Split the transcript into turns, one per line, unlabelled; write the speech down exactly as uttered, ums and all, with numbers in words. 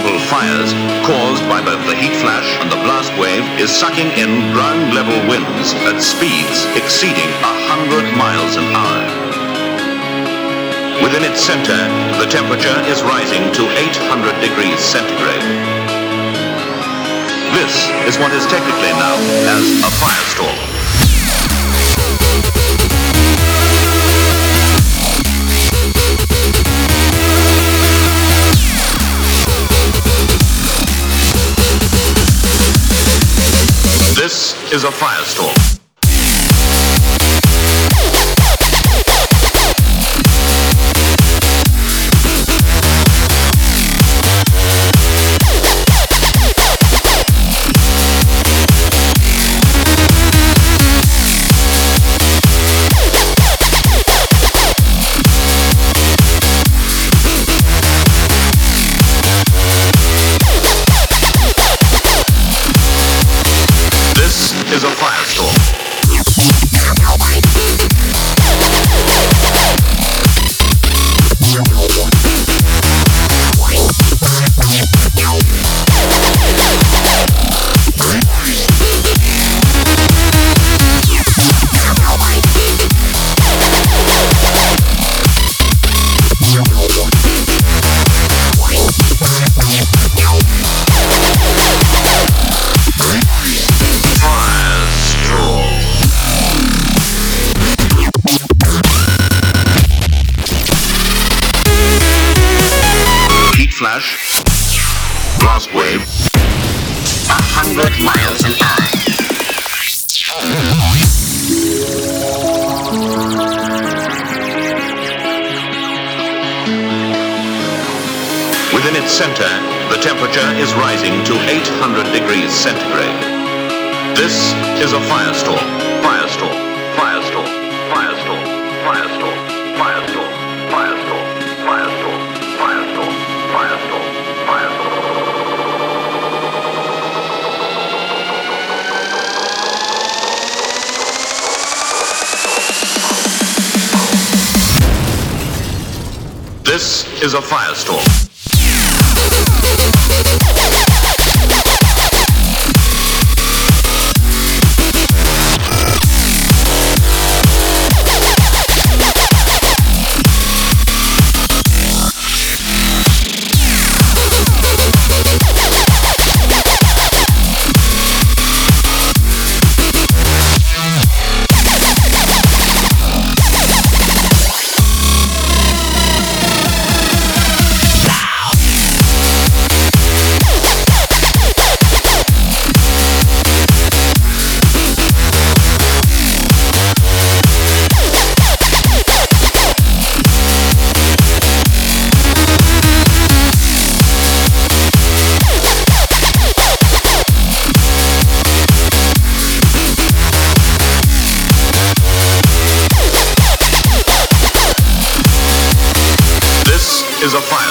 multiple fires caused by both the heat flash and the blast wave is sucking in ground-level winds at speeds exceeding one hundred miles an hour. Within its center, the temperature is rising to eight hundred degrees centigrade. This is what is technically known as a firestorm. This is a firestorm. Is a firestorm. Flash, blast wave, a hundred miles an hour. Within its center, the temperature is rising to eight hundred degrees centigrade. This is a firestorm, firestorm, firestorm, firestorm, firestorm, firestorm, firestorm, firestorm, firestorm. Firestorm, firestorm. This is a firestorm. Is a fire.